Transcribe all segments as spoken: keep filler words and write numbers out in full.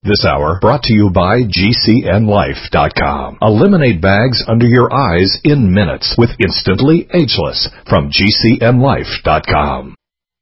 This hour brought to you by G C N Life dot com. Eliminate bags under your eyes in minutes with Instantly Ageless from G C N Life dot com.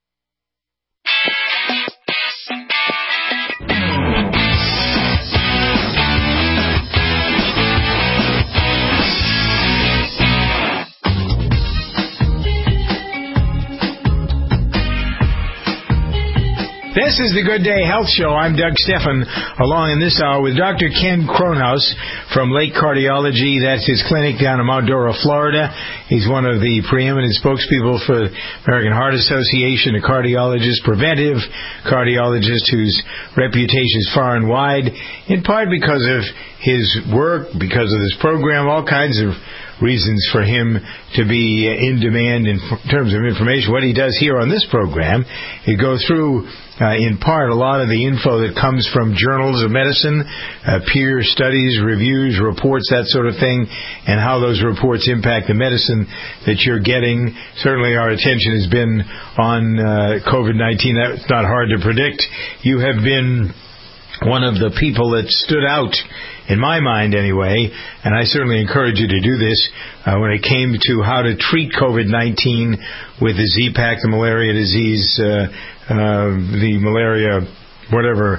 This is the Good Day Health Show. I'm Doug Stephan, along in this hour with Doctor Ken Kronhaus from Lake Cardiology. That's his clinic down in Mount Dora, Florida. He's one of the preeminent spokespeople for the American Heart Association, a cardiologist, preventive cardiologist whose reputation is far and wide, in part because of his work, because of this program, all kinds of reasons for him to be in demand in terms of information. What he does here on this program, he goes through, uh, in part, a lot of the info that comes from journals of medicine, uh, peer studies, reviews, reports, that sort of thing, and how those reports impact the medicine that you're getting. Certainly our attention has been on uh, COVID nineteen. That's not hard to predict. You have been one of the people that stood out, in my mind anyway, and I certainly encourage you to do this, uh, when it came to how to treat COVID nineteen with the Z-Pak, the malaria disease, uh, uh, the malaria, whatever,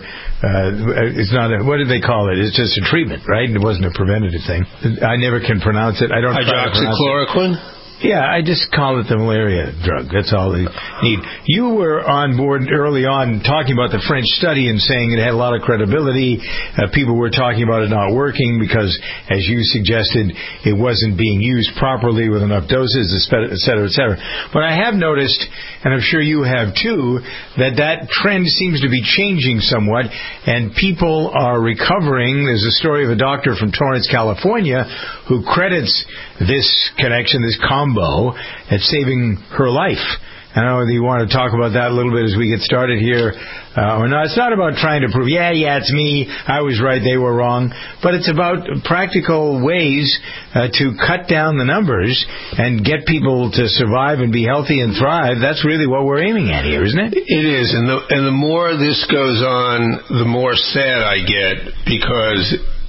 uh, it's not a, what did they call it? It's just a treatment, right? It wasn't a preventative thing. I never can pronounce it. I don't Hydroxychloroquine? Yeah, I just call it the malaria drug. That's all they need. You were on board early on talking about the French study and saying it had a lot of credibility. Uh, people were talking about it not working because, as you suggested, it wasn't being used properly with enough doses, et cetera, et cetera. But I have noticed, and I'm sure you have too, that that trend seems to be changing somewhat, and people are recovering. There's a story of a doctor from Torrance, California, who credits this connection, this combo, at saving her life. I don't know whether you want to talk about that a little bit as we get started here uh, or not. It's not about trying to prove, yeah, yeah, it's me, I was right, they were wrong. But it's about practical ways uh, to cut down the numbers and get people to survive and be healthy and thrive. That's really what we're aiming at here, isn't it? It is. And the, and the more this goes on, the more sad I get, because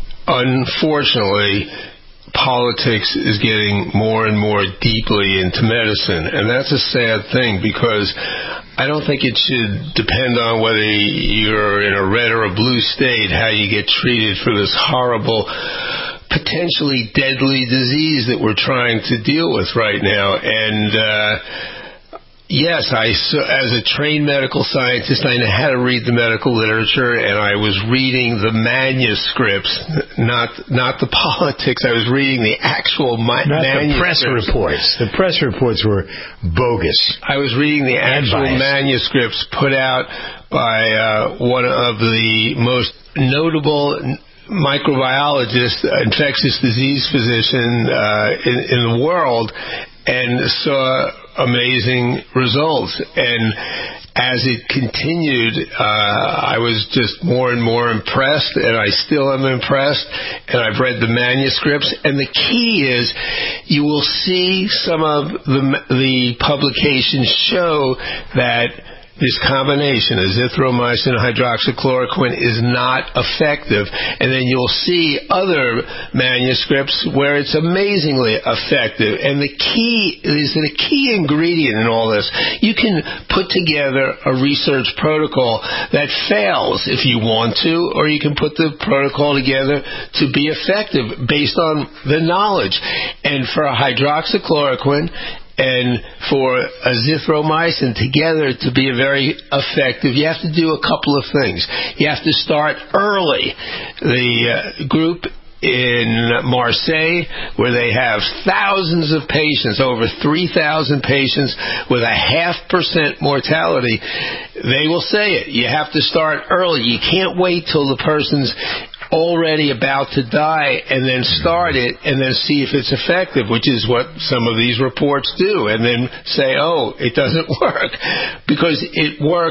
unfortunately politics is getting more and more deeply into medicine, and that's a sad thing, because I don't think it should depend on whether you're in a red or a blue state how you get treated for this horrible, potentially deadly disease that we're trying to deal with right now. And uh yes, I, as a trained medical scientist, I know how to read the medical literature, and I was reading the manuscripts, not not the politics. I was reading the actual ma- not manuscripts. the press reports. The press reports were bogus. I was reading the actual manuscripts put out by uh, one of the most notable microbiologists, infectious disease physician uh, in, in the world, and saw amazing results. And as it continued, uh, I was just more and more impressed, and I still am impressed, and I've read the manuscripts. And the key is you will see some of the, the publications show that this combination, azithromycin and hydroxychloroquine, is not effective. And then you'll see other manuscripts where it's amazingly effective. And the key is that a key ingredient in all this, you can put together a research protocol that fails if you want to, or you can put the protocol together to be effective based on the knowledge. And for hydroxychloroquine and for azithromycin together to be very effective, you have to do a couple of things. You have to start early. The uh, group in Marseille, where they have thousands of patients, over three thousand patients with a half percent mortality, they will say it. You have to start early. You can't wait till the person's already about to die and then start it and then see if it's effective, which is what some of these reports do, and then say, oh, it doesn't work, because it works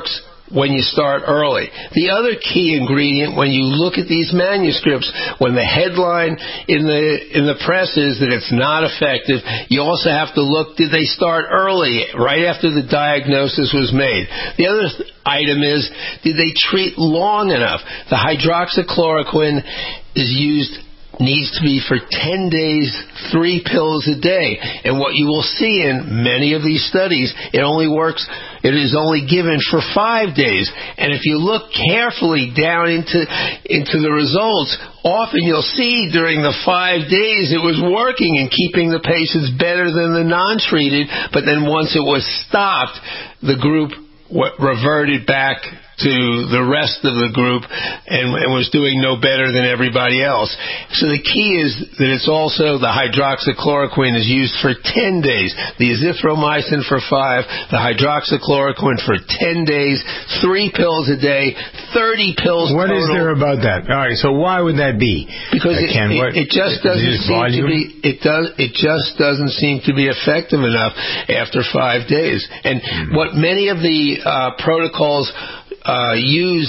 when you start early. The other key ingredient when you look at these manuscripts, when the headline in the in the press is that it's not effective, you also have to look, did they start early, right after the diagnosis was made? The other th- item is, did they treat long enough? The hydroxychloroquine is used needs to be for ten days, three pills a day. And what you will see in many of these studies, it only works, it is only given for five days. And if you look carefully down into, into the results, often you'll see during the five days it was working and keeping the patients better than the non-treated, but then once it was stopped, the group reverted back to the rest of the group and, and was doing no better than everybody else. So the key is that it's also the hydroxychloroquine is used for ten days, the azithromycin for five, the hydroxychloroquine for ten days, three pills a day, thirty pills What total. is there about that? All right, so why would that be? Because uh, it, Ken, what, it, it just doesn't it seem volume? to be it does it just doesn't seem to be effective enough after five days. And mm-hmm. what many of the uh, protocols Uh, use,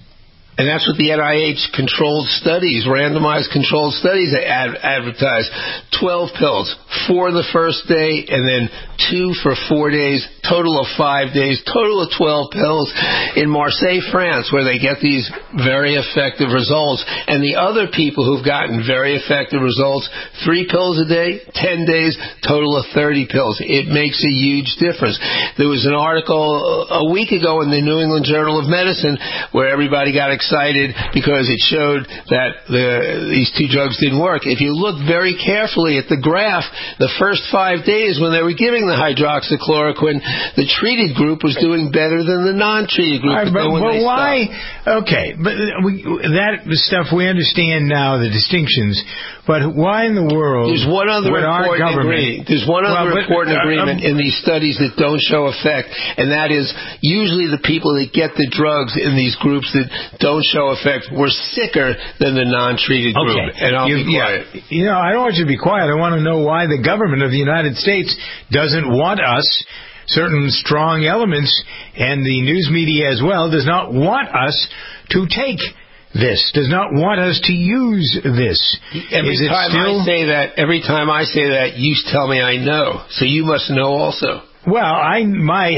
and that's what the N I H controlled studies, randomized controlled studies ad- advertise. twelve pills, four the first day, and then two for four days, total of five days, total of twelve pills in Marseille, France, where they get these very effective results. And the other people who've gotten very effective results, three pills a day, ten days, total of thirty pills. It makes a huge difference. There was an article a week ago in the New England Journal of Medicine where everybody got excited because it showed that the, these two drugs didn't work. If you look very carefully at the graph, the first five days when they were giving the hydroxychloroquine, the treated group was doing better than the non-treated group. Right, but, but, but why? Stopped. Okay, but we, that stuff we understand now, the distinctions. But why in the world? There's one other important agreement. There's one other well, but, important uh, agreement um, in these studies that don't show effect, and that is usually the people that get the drugs in these groups that don't show effect were sicker than the non-treated group. Okay. And I'll you, be quiet. Yeah, you know, I don't want you to be quiet. I want to know why the government of the United States doesn't want us, certain strong elements, and the news media as well, does not want us to take this, does not want us to use this. Every Is it time still... I say that, every time I say that, you tell me I know. So you must know also. Well, I my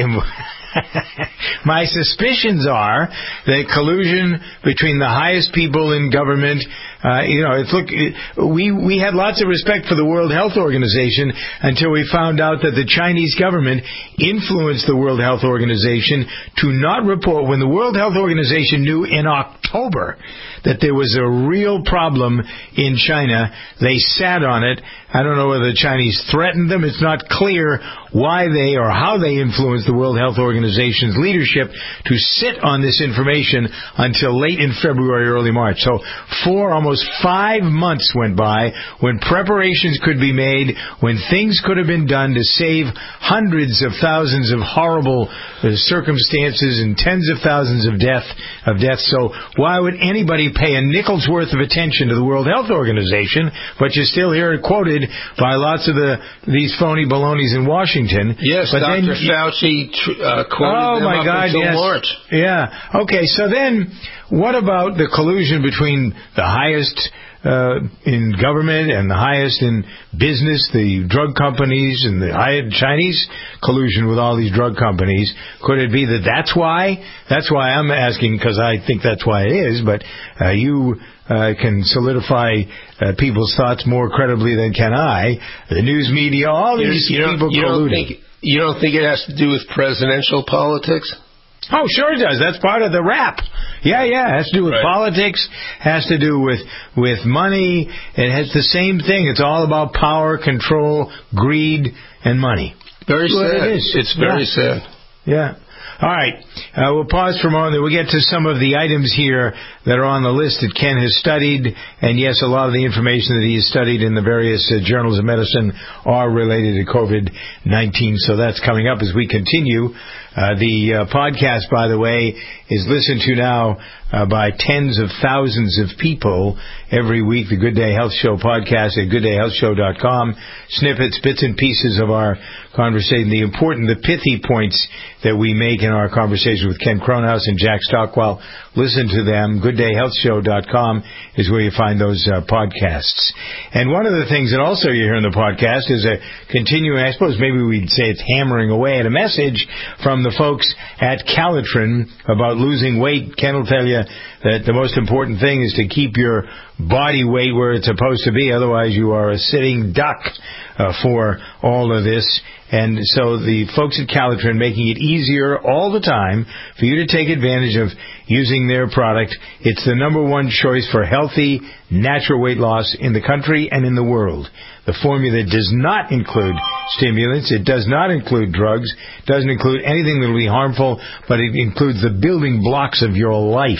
my suspicions are that collusion between the highest people in government. Uh, you know, it's look. We we had lots of respect for the World Health Organization until we found out that the Chinese government influenced the World Health Organization to not report when the World Health Organization knew in October that there was a real problem in China. They sat on it. I don't know whether the Chinese threatened them. It's not clear why they or how they influenced the World Health Organization's leadership to sit on this information until late in February, early March. So four, almost five months went by when preparations could be made, when things could have been done to save hundreds of thousands of horrible uh, circumstances and tens of thousands of death of deaths. So why would anybody pay a nickel's worth of attention to the World Health Organization? But you still hear it quoted by lots of the these phony balonies in Washington. Yes, but Doctor then, Fauci uh, quoted oh them my up God, until yes. March. Yeah. Okay, so then what about the collusion between the highest uh, in government and the highest in business, the drug companies, and the high Chinese collusion with all these drug companies? Could it be that that's why? That's why I'm asking, because I think that's why it is, but uh, you uh, can solidify uh, people's thoughts more credibly than can I. The news media, all these you, you people you colluding. Don't think, you don't think it has to do with presidential politics? Oh, sure it does. That's part of the rap. Yeah, yeah. It has to do with right. politics. Has to do with with money. It has the same thing. It's all about power, control, greed, and money. Very well, sad. It is. It's very yeah. sad. Yeah. All right. Uh, we'll pause for a moment. We'll get to some of the items here that are on the list that Ken has studied. And yes, a lot of the information that he has studied in the various uh, journals of medicine are related to COVID nineteen. So that's coming up as we continue. Uh, the uh, podcast, by the way, is listened to now uh, by tens of thousands of people every week. The Good Day Health Show podcast at good day health show dot com. Snippets, bits and pieces of our conversation, the important, the pithy points that we make in our conversation with Ken Kronhaus and Jack Stockwell. Listen to them. good day health show dot com is where you find those uh, podcasts. And one of the things that also you hear in the podcast is a continuing, I suppose maybe we'd say it's hammering away at a message from the folks at Calitrin about losing weight. Ken will tell you that the most important thing is to keep your body weight where it's supposed to be. Otherwise, you are a sitting duck uh, for all of this. And so the folks at Calitrin making it easier all the time for you to take advantage of using their product. It's the number one choice for healthy, natural weight loss in the country and in the world. The formula does not include stimulants. It does not include drugs. It doesn't include anything that will be harmful, but it includes the building blocks of your life.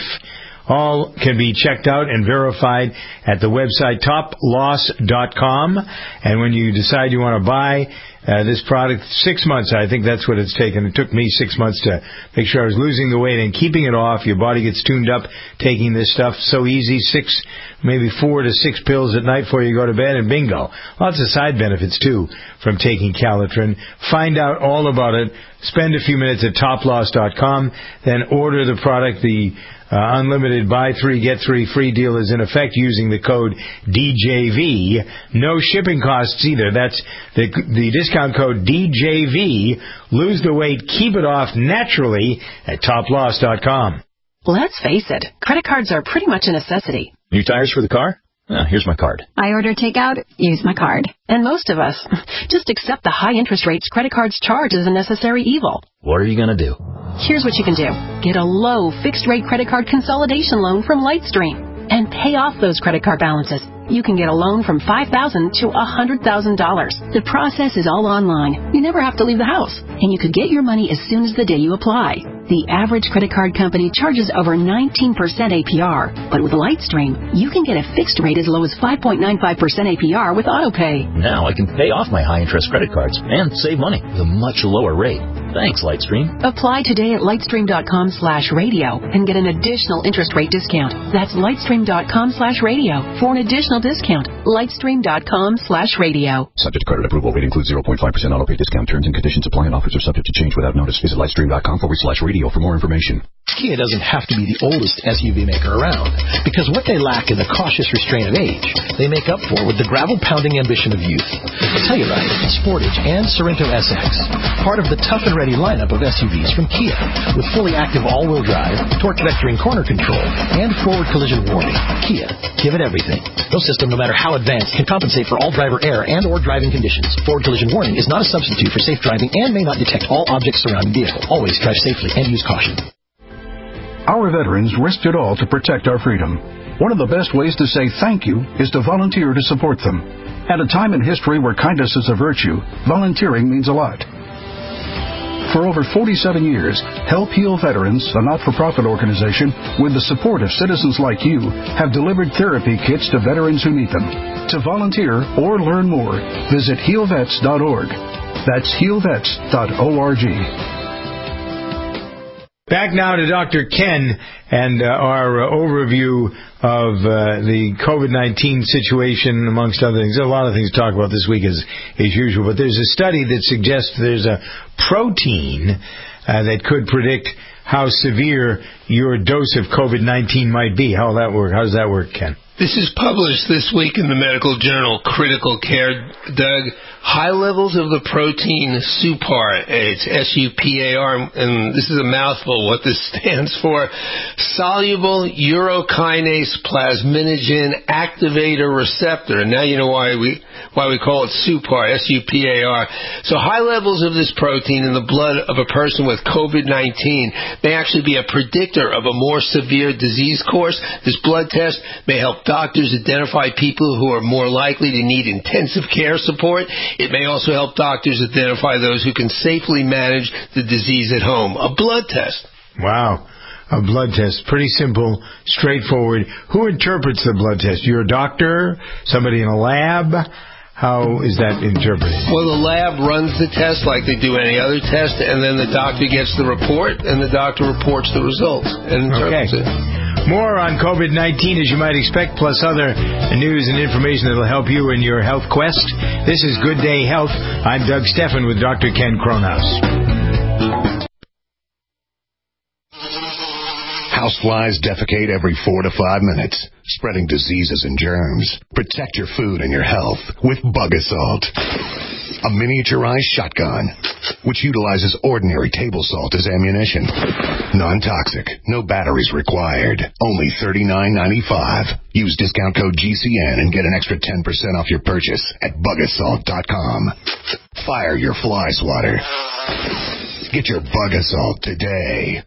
All can be checked out and verified at the website top loss dot com. And when you decide you want to buy uh, this product, six months, I think that's what it's taken. It took me six months to make sure I was losing the weight and keeping it off. Your body gets tuned up taking this stuff. So easy, six, maybe four to six pills at night before you go to bed, and bingo. Lots of side benefits, too, from taking Calitrin. Find out all about it. Spend a few minutes at top loss dot com. Then order the product. The Uh, unlimited buy three, get three free deal is in effect using the code D J V. No shipping costs either. That's the, the discount code D J V. Lose the weight, keep it off naturally at top loss dot com. Let's face it, credit cards are pretty much a necessity. New tires for the car? Oh, here's my card. I order takeout, use my card. And most of us just accept the high interest rates credit cards charge as a necessary evil. What are you going to do? Here's what you can do. Get a low fixed-rate credit card consolidation loan from Lightstream and pay off those credit card balances. You can get a loan from five thousand dollars to one hundred thousand dollars. The process is all online. You never have to leave the house. And you could get your money as soon as the day you apply. The average credit card company charges over nineteen percent A P R. But with Lightstream, you can get a fixed rate as low as five point nine five percent A P R with AutoPay. Now I can pay off my high-interest credit cards and save money with a much lower rate. Thanks, Lightstream. Apply today at lightstream.com slash radio and get an additional interest rate discount. That's lightstream.com slash radio for an additional discount. Lightstream.com slash radio. Subject to credit approval. Rate includes zero point five percent auto pay discount. Terms and conditions apply and offers are subject to change without notice. Visit lightstream.com forward slash radio for more information. Kia doesn't have to be the oldest S U V maker around, because what they lack in the cautious restraint of age, they make up for with the gravel-pounding ambition of youth. The Telluride, Sportage, and Sorento S X, part of the tough and ready lineup of S U Vs from Kia, with fully active all-wheel drive, torque vectoring corner control, and forward collision warning. Kia, give it everything. No system, no matter how advanced, can compensate for all driver error and or driving conditions. Forward collision warning is not a substitute for safe driving and may not detect all objects surrounding vehicle. Always drive safely and use caution. Our veterans risked it all to protect our freedom. One of the best ways to say thank you is to volunteer to support them. At a time in history where kindness is a virtue, volunteering means a lot. For over forty-seven years, Help Heal Veterans, a not-for-profit organization, with the support of citizens like you, have delivered therapy kits to veterans who need them. To volunteer or learn more, visit heal vets dot org. That's heal vets dot org. Back now to Doctor Ken and uh, our uh, overview of uh, the COVID nineteen situation, amongst other things. There are a lot of things to talk about this week as, as usual, but there's a study that suggests there's a protein uh, that could predict how severe your dose of COVID nineteen might be. How will that work? How does that work, Ken? This is published this week in the medical journal Critical Care, Doug. High levels of the protein SUPAR, it's S U P A R, and this is a mouthful what this stands for, Soluble Urokinase Plasminogen Activator Receptor. And now you know why we why we call it SUPAR, S U P A R. So high levels of this protein in the blood of a person with COVID nineteen may actually be a predictor of a more severe disease course. This blood test may help doctors identify people who are more likely to need intensive care support. It may also help doctors identify those who can safely manage the disease at home. A blood test. Wow. a blood test. Pretty simple, straightforward. Who interprets the blood test? Your doctor? Somebody in a lab? How is that interpreted? Well, the lab runs the test like they do any other test, and then the doctor gets the report, and the doctor reports the results and interprets okay. it. More on COVID nineteen, as you might expect, plus other news and information that will help you in your health quest. This is Good Day Health. I'm Doug Stephan with Doctor Ken Kronhaus. Houseflies defecate every four to five minutes, spreading diseases and germs. Protect your food and your health with Bug Assault, a miniaturized shotgun which utilizes ordinary table salt as ammunition. Non-toxic, no batteries required. Only thirty-nine ninety-five. Use discount code G C N and get an extra ten percent off your purchase at bug assault dot com. Fire your fly swatter. Get your Bug Assault today.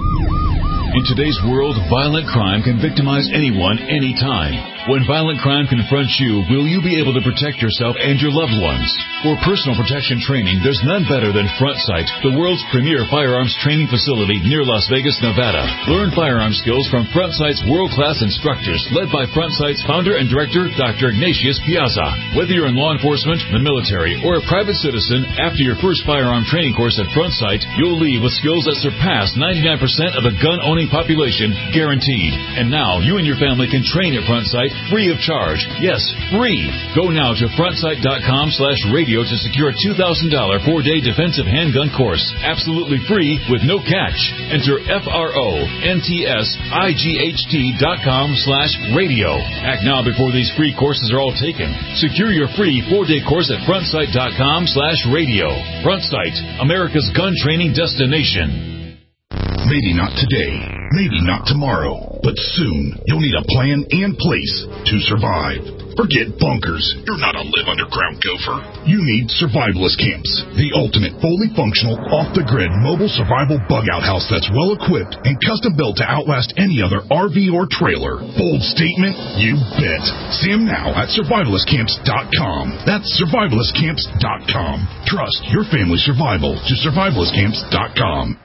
In today's world, violent crime can victimize anyone, anytime. When violent crime confronts you, will you be able to protect yourself and your loved ones? For personal protection training, there's none better than Front Sight, the world's premier firearms training facility near Las Vegas, Nevada. Learn firearm skills from Front Sight's world-class instructors, led by Front Sight's founder and director, Doctor Ignatius Piazza. Whether you're in law enforcement, the military, or a private citizen, after your first firearm training course at Front Sight, you'll leave with skills that surpass ninety-nine percent of the gun-owning population, guaranteed. And now, you and your family can train at Front Sight free of charge. Yes, free. Go now to front sight dot com slash radio to secure a two thousand dollars four-day defensive handgun course. Absolutely free with no catch. Enter F R O N T S I G H T dot com slash radio. Act now before these free courses are all taken. Secure your free four-day course at front sight dot com slash radio. Front Sight, America's gun training destination. Maybe not today, maybe not tomorrow, but soon you'll need a plan and place to survive. Forget bunkers. You're not a live underground gopher. You need survivalist camps, the ultimate fully functional, off-the-grid mobile survival bug-out house that's well-equipped and custom-built to outlast any other R V or trailer. Bold statement? You bet. See them now at survivalist camps dot com. That's survivalist camps dot com. Trust your family's survival to survivalist camps dot com.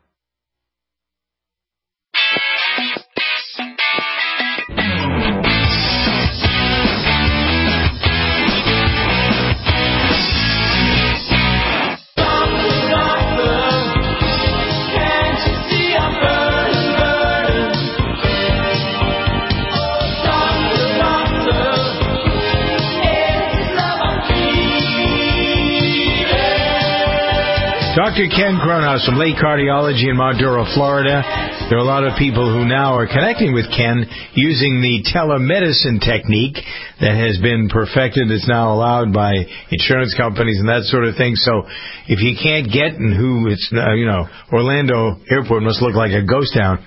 Doctor Ken Kronhaus from Lake Cardiology in Mount Dora, Florida. There are a lot of people who now are connecting with Ken using the telemedicine technique that has been perfected. It's now allowed by insurance companies and that sort of thing. So if you can't get, and who it's, uh, you know, Orlando Airport must look like a ghost town,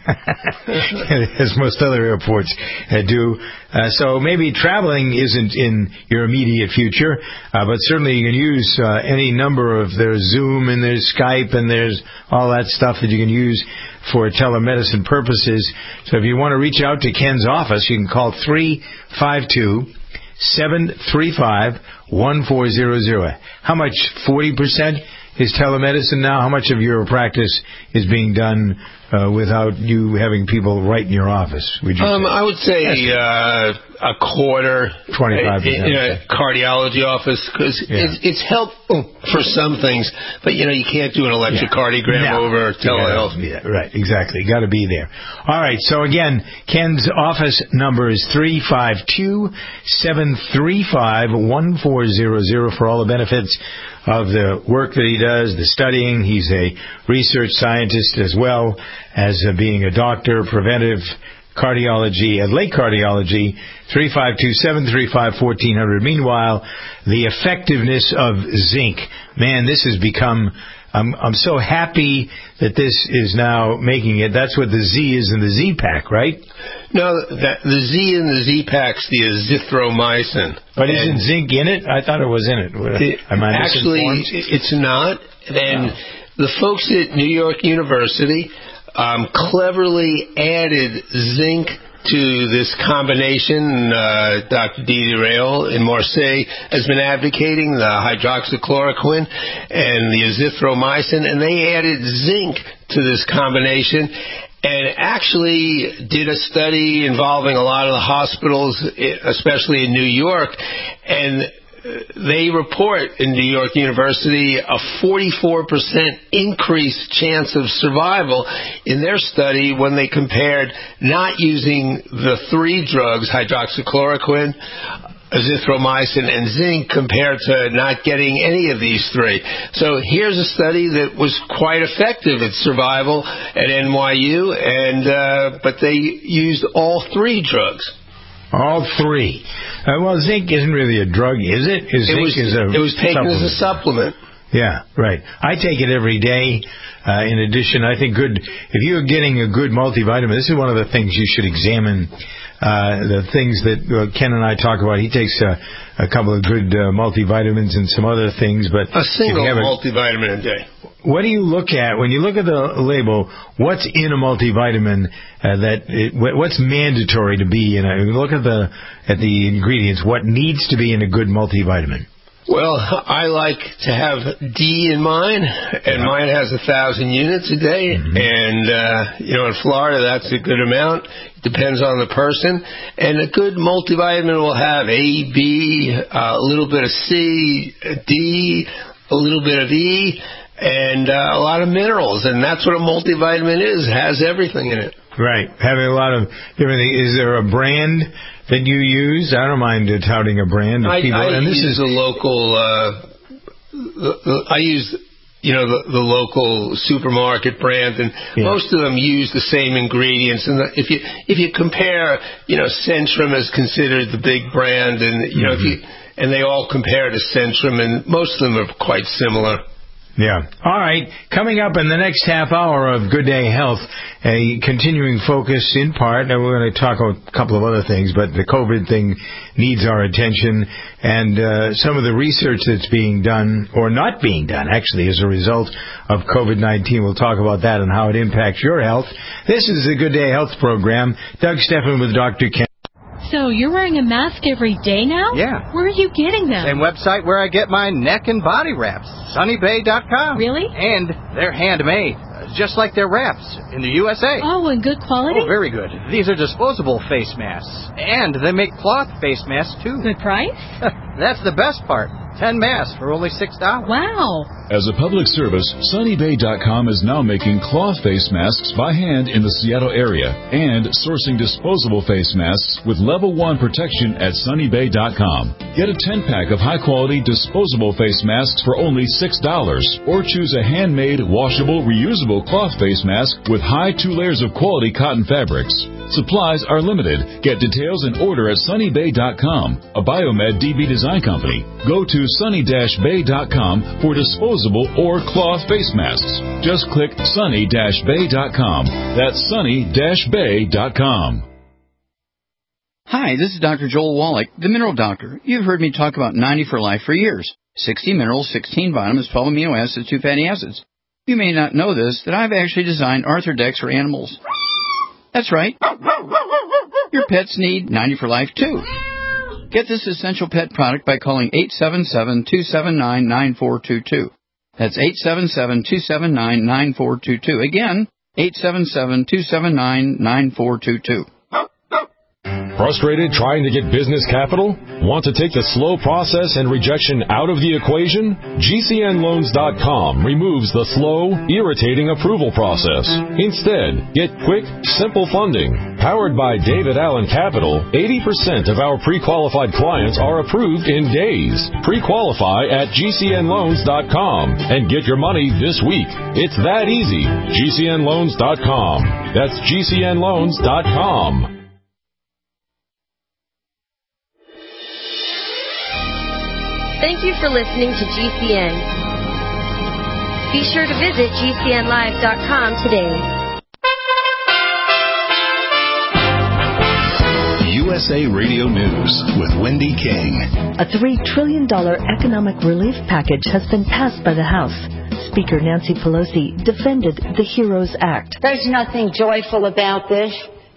as most other airports uh, do. Uh, so maybe traveling isn't in your immediate future, uh, but certainly you can use uh, any number of, there's Zoom and there's Skype and there's all that stuff that you can use for telemedicine purposes. So if you want to reach out to Ken's office, you can call three five two, seven three five, one four zero zero. How much? forty percent is telemedicine now? How much of your practice is being done uh, without you having people right in your office? Would you um, say? I would say uh, a quarter twenty-five percent in a cardiology office, because yeah. it's, it's helpful for some things, but you know you can't do an electrocardiogram yeah. no. over telehealth. Yeah, right, exactly. Got to be there. All right. So again, Ken's office number is three five two, seven three five, one four zero zero for all the benefits of the work that he does, the studying. He's a research scientist as well as uh, being a doctor, preventive cardiology at Lake Cardiology, three five two, seven three five, one four zero zero. Meanwhile, the effectiveness of zinc. Man, this has become... I'm I'm so happy that this is now making it. That's what the Z is in the Z-Pack, right? No, the, the Z in the Z-Pack's the azithromycin. But isn't zinc in it? I thought it was in it. it Am I actually, it's not. And no. the folks at New York University um, cleverly added zinc to this combination. uh, Doctor Didi Raoul in Marseille has been advocating the hydroxychloroquine and the azithromycin, and they added zinc to this combination, and actually did a study involving a lot of the hospitals, especially in New York, and they report in New York University a forty-four percent increased chance of survival in their study when they compared not using the three drugs, hydroxychloroquine, azithromycin, and zinc, compared to not getting any of these three. So here's a study that was quite effective at survival at N Y U, and uh, but they used all three drugs. All three. Uh, well, zinc isn't really a drug, is it? Is it, zinc was, is a it was taken supplement. as a supplement. Yeah, right. I take it every day. Uh, in addition, I think good, if you're getting a good multivitamin, this is one of the things you should examine, uh, the things that uh, Ken and I talk about. He takes uh, a couple of good uh, multivitamins and some other things. But a single a, multivitamin a day. What do you look at when you look at the label? What's in a multivitamin uh, that it, what's mandatory to be in a? Look at the at the ingredients. What needs to be in a good multivitamin? Well, I like to have D in mine, and yeah. mine has a thousand units a day. Mm-hmm. And uh, you know, in Florida, that's a good amount. It depends on the person. And a good multivitamin will have A, B, uh, a little bit of C, D, a little bit of E, and uh, a lot of minerals. And that's what a multivitamin is. It has everything in it. Right. Having a lot of different things. Is there a brand that you use? I don't mind touting a brand. Of I, people. I and this use is a local, uh, the, the, I use, you know, the, the local supermarket brand, and yeah. most of them use the same ingredients. And the, if you if you compare, you know, Centrum is considered the big brand, and you know, mm-hmm. if you and they all compare to Centrum, and most of them are quite similar. Yeah. All right. Coming up in the next half hour of Good Day Health, a continuing focus in part, and we're going to talk about a couple of other things, but the COVID thing needs our attention, and uh, some of the research that's being done, or not being done, actually, as a result of COVID nineteen. We'll talk about that and how it impacts your health. This is the Good Day Health program. Doug Stephan with Doctor Ken. So you're wearing a mask every day now? Yeah. Where are you getting them? Same website where I get my neck and body wraps, sunny bay dot com. Really? And they're handmade, just like their wraps in the U S A. Oh, and good quality? Oh, very good. These are disposable face masks. And they make cloth face masks, too. Good price? That's the best part. Ten masks for only six dollars. Wow. As a public service, sunny bay dot com is now making cloth face masks by hand in the Seattle area and sourcing disposable face masks with level one protection at sunny bay dot com. Get a ten-pack of high-quality disposable face masks for only six dollars, or choose a handmade, washable, reusable cloth face mask with high two layers of quality cotton fabrics. Supplies are limited. Get details and order at sunny bay dot com, a Biomed D B design company. Go to sunny bay dot com for disposable or cloth face masks. Just click sunny bay dot com. That's sunny bay dot com. Hi, this is Doctor Joel Wallach, the Mineral Doctor. You've heard me talk about ninety for Life for years. sixty minerals, sixteen vitamins, twelve amino acids, two fatty acids. You may not know this, that I've actually designed Arthrodex for animals. That's right. Your pets need ninety for Life, too. Get this essential pet product by calling eight seven seven, two seven nine, nine four two two. That's eight seven seven, two seven nine, nine four two two. Again, eight seven seven, two seven nine, nine four two two. Frustrated trying to get business capital? Want to take the slow process and rejection out of the equation? G C N loans dot com removes the slow, irritating approval process. Instead, get quick, simple funding. Powered by David Allen Capital, eighty percent of our pre-qualified clients are approved in days. Pre-qualify at G C N loans dot com and get your money this week. It's that easy. G C N loans dot com. That's G C N loans dot com. Thank you for listening to G C N. Be sure to visit G C N live dot com today. U S A Radio News with Wendy King. A three trillion dollars economic relief package has been passed by the House. Speaker Nancy Pelosi defended the HEROES Act. There's nothing joyful about this.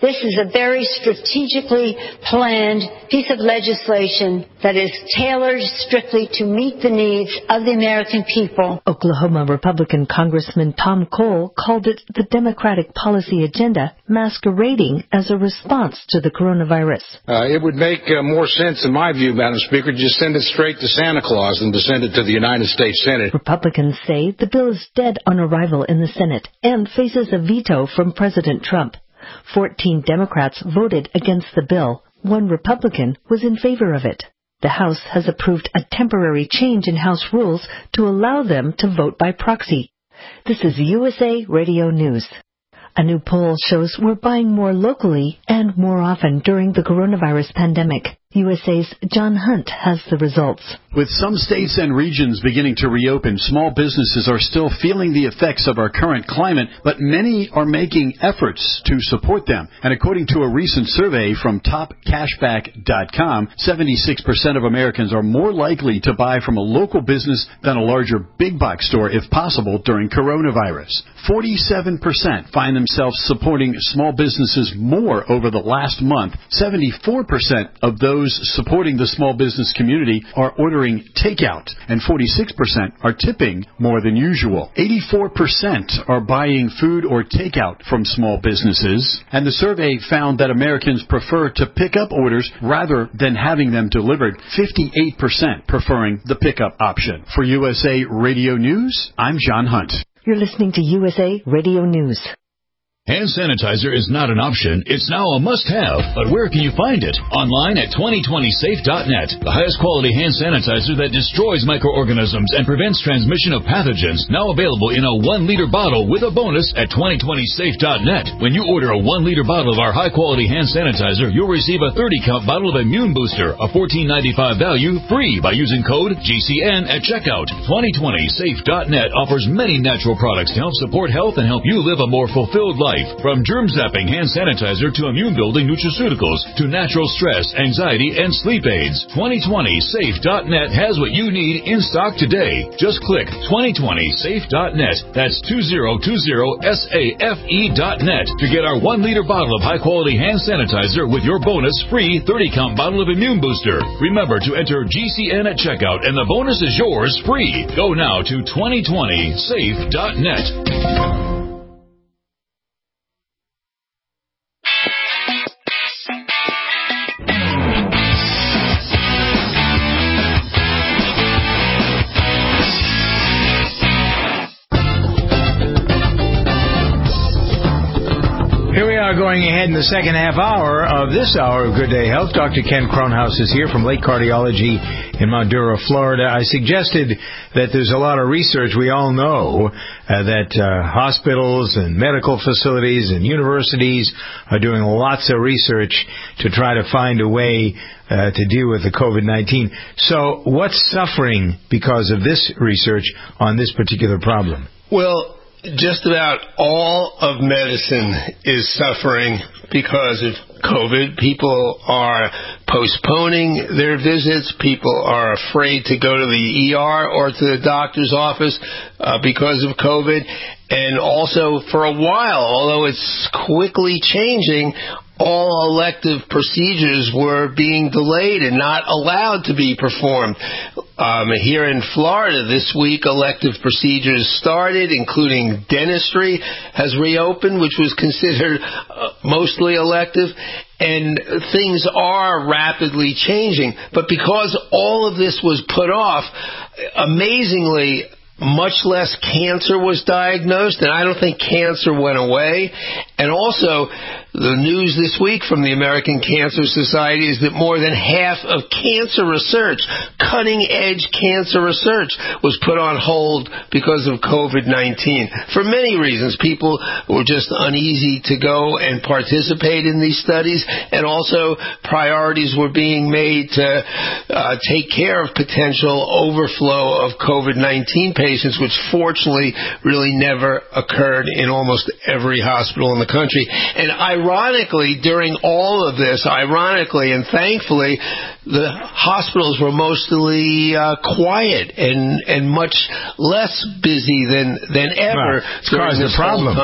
This is a very strategically planned piece of legislation that is tailored strictly to meet the needs of the American people. Oklahoma Republican Congressman Tom Cole called it the Democratic policy agenda masquerading as a response to the coronavirus. Uh, it would make uh, more sense, in my view, Madam Speaker, to just send it straight to Santa Claus than to send it to the United States Senate. Republicans say the bill is dead on arrival in the Senate and faces a veto from President Trump. Fourteen Democrats voted against the bill. One Republican was in favor of it. The House has approved a temporary change in House rules to allow them to vote by proxy. This is U S A Radio News. A new poll shows we're buying more locally and more often during the coronavirus pandemic. U S A's John Hunt has the results. With some states and regions beginning to reopen, small businesses are still feeling the effects of our current climate, but many are making efforts to support them. And according to a recent survey from top cashback dot com, seventy-six percent of Americans are more likely to buy from a local business than a larger big box store if possible during coronavirus. forty-seven percent find themselves supporting small businesses more over the last month. seventy-four percent of those supporting the small business community are ordering takeout, and forty-six percent are tipping more than usual. eighty-four percent are buying food or takeout from small businesses, and the survey found that Americans prefer to pick up orders rather than having them delivered, fifty-eight percent preferring the pickup option. For U S A Radio News, I'm John Hunt. You're listening to U S A Radio News. Hand sanitizer is not an option, it's now a must-have. But where can you find it? Online at twenty twenty safe dot net. The highest quality hand sanitizer that destroys microorganisms and prevents transmission of pathogens. Now available in a one liter bottle with a bonus at twenty twenty safe dot net. When you order a one liter bottle of our high-quality hand sanitizer, you'll receive a thirty count bottle of Immune Booster, a fourteen ninety-five value, free by using code G C N at checkout. twenty twenty safe dot net offers many natural products to help support health and help you live a more fulfilled life. From germ-zapping hand sanitizer to immune-building nutraceuticals to natural stress, anxiety, and sleep aids. twenty twenty safe dot net has what you need in stock today. Just click twenty twenty safe dot net. That's two thousand twenty safe dot net to get our one liter bottle of high-quality hand sanitizer with your bonus free thirty count bottle of Immune Booster. Remember to enter G C N at checkout, and the bonus is yours free. Go now to twenty twenty safe dot net. Here we are going ahead in the second half hour of this hour of Good Day Health. Doctor Ken Kronhaus is here from Lake Cardiology in Maduro, Florida. I suggested that there's a lot of research. We all know uh, that uh, hospitals and medical facilities and universities are doing lots of research to try to find a way uh, to deal with the COVID nineteen. So what's suffering because of this research on this particular problem? Well, just about all of medicine is suffering because of COVID. People are postponing their visits. People are afraid to go to the E R or to the doctor's office uh, because of COVID. And also, for a while, although it's quickly changing, all elective procedures were being delayed and not allowed to be performed. Um, here in Florida this week, elective procedures started, including dentistry has reopened, which was considered uh, mostly elective. And things are rapidly changing. But because all of this was put off, amazingly, much less cancer was diagnosed, and I don't think cancer went away. And also, the news this week from the American Cancer Society is that more than half of cancer research, cutting-edge cancer research, was put on hold because of COVID nineteen. For many reasons. People were just uneasy to go and participate in these studies, and also priorities were being made to uh, take care of potential overflow of COVID nineteen patients, which fortunately really never occurred in almost every hospital in the country. And ironically, during all of this, ironically and thankfully, the hospitals were mostly uh, quiet and, and much less busy than, than ever well, during this the problem. whole time.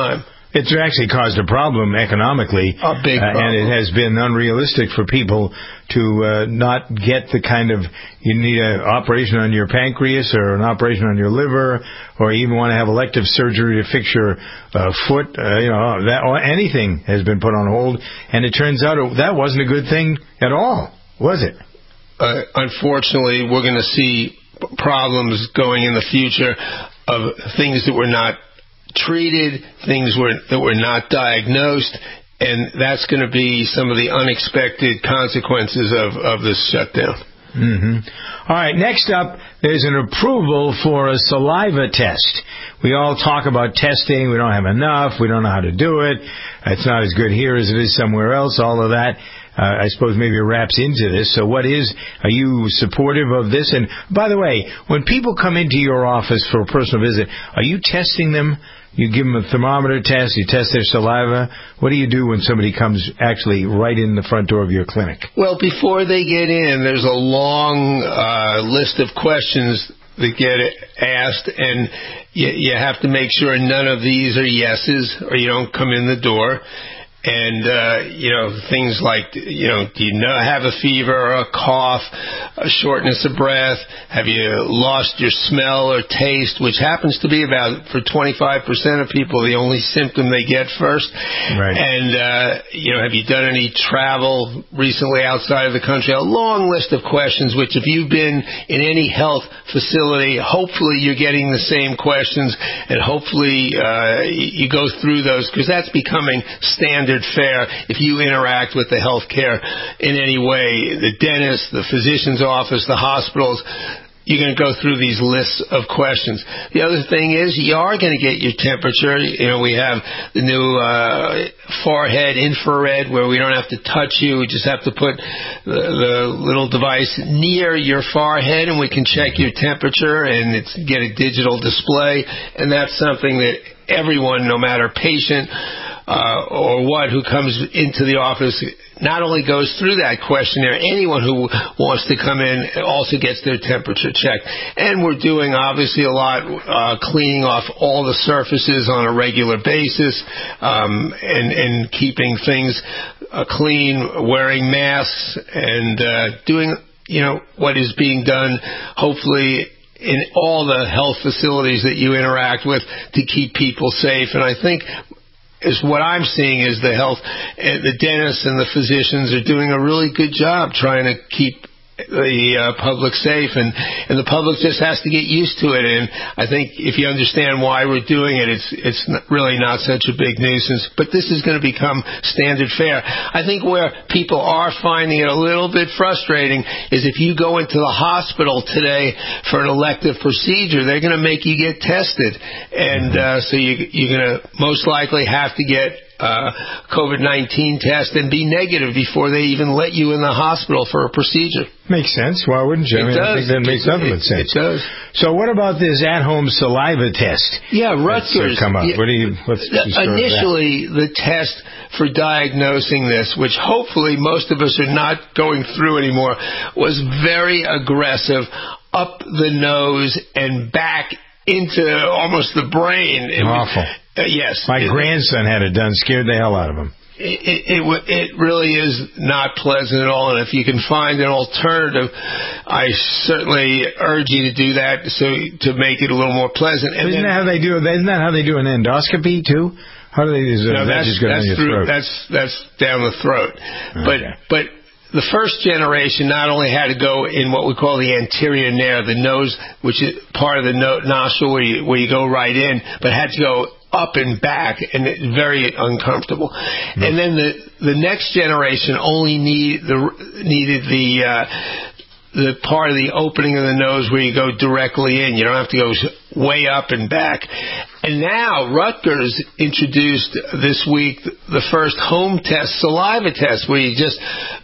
It's actually caused a problem economically, a big problem. Uh, and it has been unrealistic for people to uh, not get the kind of, you need an operation on your pancreas or an operation on your liver, or even want to have elective surgery to fix your uh, foot, uh, you know, that, or anything has been put on hold, and it turns out that wasn't a good thing at all, was it? Uh, unfortunately, we're going to see problems going in the future of things that were not treated, things were, that were not diagnosed, and that's going to be some of the unexpected consequences of, of this shutdown. Mm-hmm. All right, next up, there's an approval for a saliva test. We all talk about testing. We don't have enough. We don't know how to do it. It's not as good here as it is somewhere else, all of that. Uh, I suppose maybe it wraps into this. So what is, are you supportive of this? And by the way, when people come into your office for a personal visit, are you testing them? You give them a thermometer test, you test their saliva. What do you do when somebody comes actually right in the front door of your clinic? Well, before they get in, there's a long uh, list of questions that get asked, and you, you have to make sure none of these are yeses, or you don't come in the door. And, uh, you know, things like, you know, do you know, have a fever or a cough, a shortness of breath? Have you lost your smell or taste, which happens to be about, for twenty-five percent of people, the only symptom they get first. Right. And, uh, you know, have you done any travel recently outside of the country? A long list of questions, which if you've been in any health facility, hopefully you're getting the same questions, and hopefully uh, you go through those, because that's becoming standard fare if you interact with the healthcare in any way, the dentist, the physician's office, the hospitals. You're going to go through these lists of questions. The other thing is you are going to get your temperature. You know, we have the new uh, forehead infrared where we don't have to touch you. We just have to put the, the little device near your forehead and we can check your temperature and it's get a digital display. And that's something that everyone, no matter patient uh, or what, who comes into the office not only goes through that questionnaire, anyone who wants to come in also gets their temperature checked. And we're doing, obviously, a lot, uh, cleaning off all the surfaces on a regular basis, um, and, and keeping things uh, clean, wearing masks, and uh, doing, you know, what is being done, hopefully, in all the health facilities that you interact with to keep people safe. And I think is what I'm seeing is the health, the dentists and the physicians are doing a really good job trying to keep the uh, public safe, and, and the public just has to get used to it. And I think if you understand why we're doing it, it's it's really not such a big nuisance. But this is going to become standard fare. I think where people are finding it a little bit frustrating is if you go into the hospital today for an elective procedure, they're going to make you get tested, and uh, so you, you're going to most likely have to get Uh, COVID nineteen test and be negative before they even let you in the hospital for a procedure. Makes sense. Why wouldn't you? I It mean, does. I think that makes nothing but sense. It does. So what about this at-home saliva test? Yeah, Rutgers. That's, uh, come up. Yeah, what do you, what's the story initially, the test for diagnosing this, which hopefully most of us are not going through anymore, was very aggressive, up the nose and back into almost the brain. It Awful. Was, uh, yes. My it, grandson had it done. Scared the hell out of him. It, it, it, it really is not pleasant at all, and if you can find an alternative, I certainly urge you to do that so to make it a little more pleasant. And isn't then, that how they do it? Isn't that how they do an endoscopy too? How do they do no, that? that's, Just go that's, down your through, throat. that's that's down the throat. Okay. But but the first generation not only had to go in what we call the anterior nair, the nose, which is part of the no- nostril where you, where you go right in, but had to go up and back, and it's very uncomfortable. Mm-hmm. And then the the next generation only need the needed the uh, the part of the opening of the nose where you go directly in. You don't have to go way up and back. And now Rutgers introduced this week the first home test, saliva test, where you just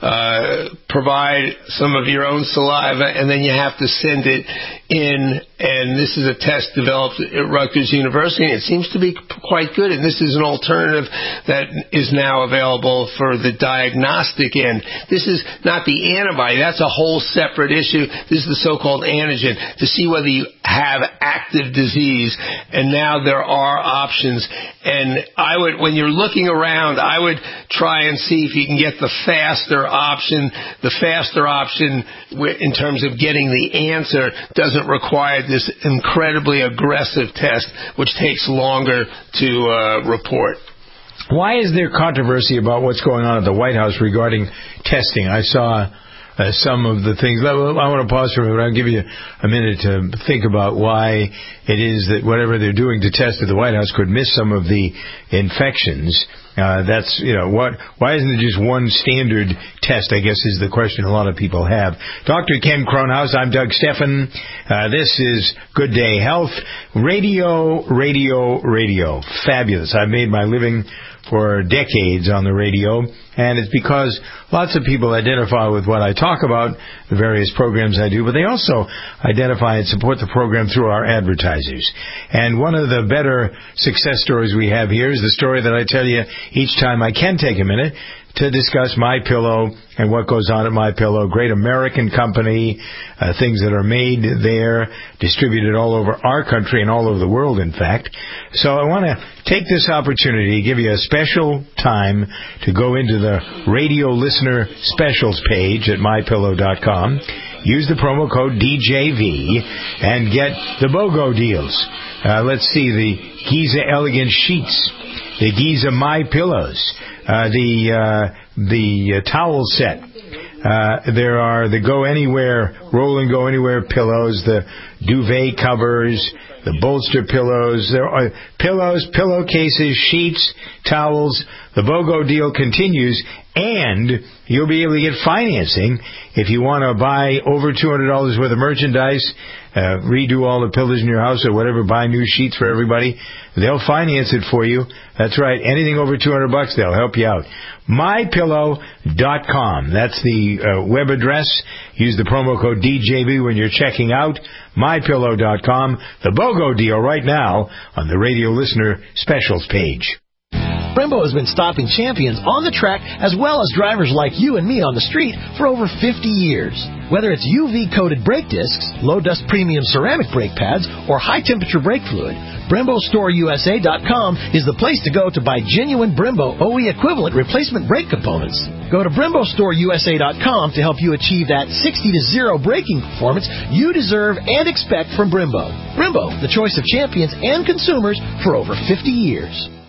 uh, provide some of your own saliva and then you have to send it in. And this is a test developed at Rutgers University, and it seems to be quite good. And this is an alternative that is now available for the diagnostic end. This is not the antibody. That's a whole separate issue. This is the so-called antigen, to see whether you have active disease. And now there are options. And I would, when you're looking around, I would try and see if you can get the faster option. The faster option in terms of getting the answer doesn't require this incredibly aggressive test, which takes longer to uh, report. Why is there controversy about what's going on at the White House regarding testing? I saw uh, some of the things. I want to pause for a minute. I'll give you a minute to think about why it is that whatever they're doing to test at the White House could miss some of the infections. Uh, that's, you know, what, why isn't there just one standard test, I guess, is the question a lot of people have. Doctor Ken Kronhaus, I'm Doug Steffen. Uh, this is Good Day Health. Radio, radio, radio. Fabulous. I've made my living for decades on the radio, and it's because lots of people identify with what I talk about, the various programs I do, but they also identify and support the program through our advertisers. And one of the better success stories we have here is the story that I tell you each time I can take a minute to discuss MyPillow and what goes on at MyPillow. Great American company, uh, things that are made there, distributed all over our country and all over the world, in fact. So I want to take this opportunity to give you a special time to go into the radio listener specials page at my pillow dot com. Use the promo code D J V and get the BOGO deals. Uh, let's see, the Giza Elegant Sheets, the Giza My Pillows, uh, the uh, the uh, towel set. Uh, there are the Go Anywhere, Roll and Go Anywhere pillows, the duvet covers, the bolster pillows. There are pillows, pillowcases, sheets, towels. The BOGO deal continues, and you'll be able to get financing if you want to buy over two hundred dollars worth of merchandise, uh, redo all the pillows in your house or whatever, buy new sheets for everybody. They'll finance it for you. That's right. Anything over two hundred bucks, they'll help you out. my pillow dot com. That's the uh, web address. Use the promo code D J V when you're checking out. my pillow dot com. The BOGO deal right now on the radio listener specials page. Brembo has been stopping champions on the track as well as drivers like you and me on the street for over fifty years. Whether it's U V-coated brake discs, low-dust premium ceramic brake pads, or high-temperature brake fluid, Brembo Store U S A dot com is the place to go to buy genuine Brembo O E equivalent replacement brake components. Go to Brembo Store U S A dot com to help you achieve that sixty to zero braking performance you deserve and expect from Brembo. Brembo, the choice of champions and consumers for over fifty years.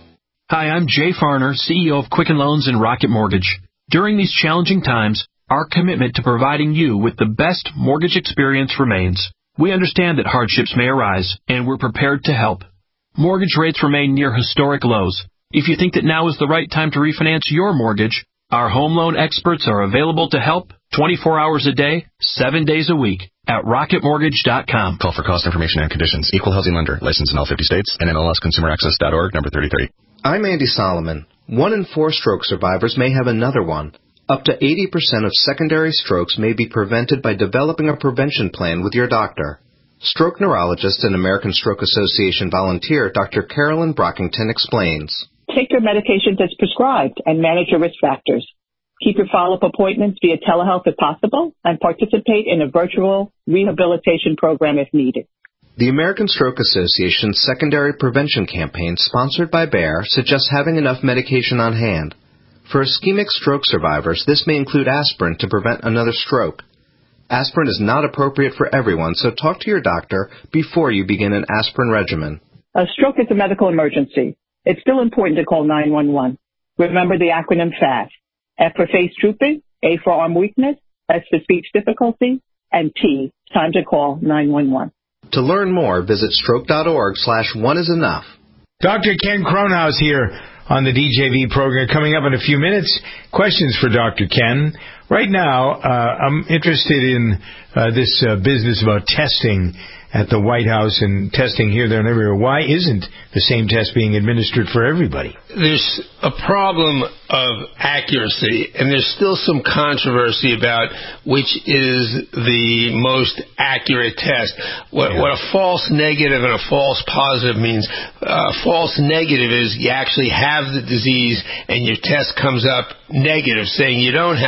Hi, I'm Jay Farner, C E O of Quicken Loans and Rocket Mortgage. During these challenging times, our commitment to providing you with the best mortgage experience remains. We understand that hardships may arise, and we're prepared to help. Mortgage rates remain near historic lows. If you think that now is the right time to refinance your mortgage, our home loan experts are available to help twenty-four hours a day, seven days a week at rocket mortgage dot com. Call for cost information and conditions. Equal housing lender. Licensed in all fifty states and N M L S consumer access dot org, number thirty thirty. I'm Andy Solomon. One in four stroke survivors may have another one. Up to eighty percent of secondary strokes may be prevented by developing a prevention plan with your doctor. Stroke neurologist and American Stroke Association volunteer Doctor Carolyn Brockington explains. Take your medications as prescribed and manage your risk factors. Keep your follow-up appointments via telehealth if possible and participate in a virtual rehabilitation program if needed. The American Stroke Association's secondary prevention campaign, sponsored by Bayer, suggests having enough medication on hand. For ischemic stroke survivors, this may include aspirin to prevent another stroke. Aspirin is not appropriate for everyone, so talk to your doctor before you begin an aspirin regimen. A stroke is a medical emergency. It's still important to call nine one one. Remember the acronym FAST. F for face drooping, A for arm weakness, S for speech difficulty, and T, time to call nine one one. To learn more, visit stroke.org slash one is enough. Doctor Ken Kronhaus here on the D J V program. Coming up in a few minutes, questions for Doctor Ken. Right now, uh, I'm interested in uh, this uh, business about testing at the White House and testing here, there, and everywhere. Why isn't the same test being administered for everybody? There's a problem of accuracy, and there's still some controversy about which is the most accurate test. What, yeah. what a false negative and a false positive means. Uh, false negative is you actually have the disease, and your test comes up negative, saying you don't have the disease.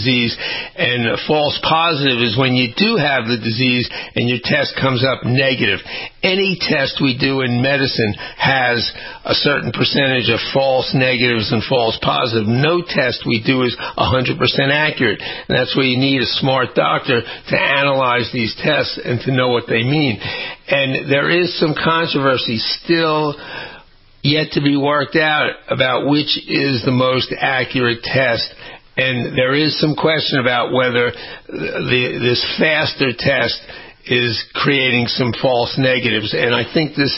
disease. And false positive is when you do have the disease and your test comes up negative. Any test we do in medicine has a certain percentage of false negatives and false positive. No test we do is one hundred percent accurate. And that's where you need a smart doctor to analyze these tests and to know what they mean. And there is some controversy still yet to be worked out about which is the most accurate test. And there is some question about whether the, this faster test is creating some false negatives. And I think this